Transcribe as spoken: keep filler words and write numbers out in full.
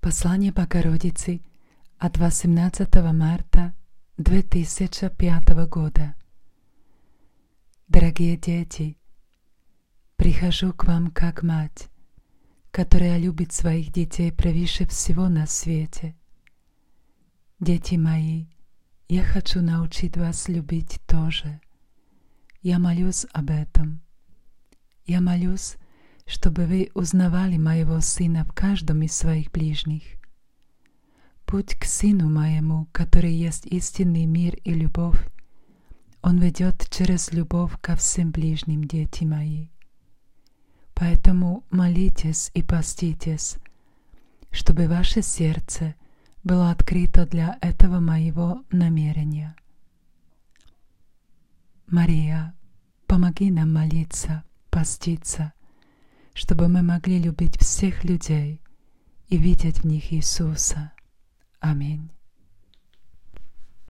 Послание Богородицы от восемнадцатого марта две тысячи пятого года. Дорогие дети, прихожу к вам как мать, которая любит своих детей превыше всего на свете. Дети мои, я хочу научить вас любить тоже. Я молюсь об этом. Я молюсь, чтобы вы узнавали моего Сына в каждом из своих ближних. Путь к Сыну моему, который есть истинный мир и любовь, Он ведет через любовь ко всем ближним, дети мои. Поэтому молитесь и поститесь, чтобы ваше сердце было открыто для этого моего намерения. Мария, помоги нам молиться, поститься, чтобы мы могли любить всех людей и видеть в них Иисуса. Аминь.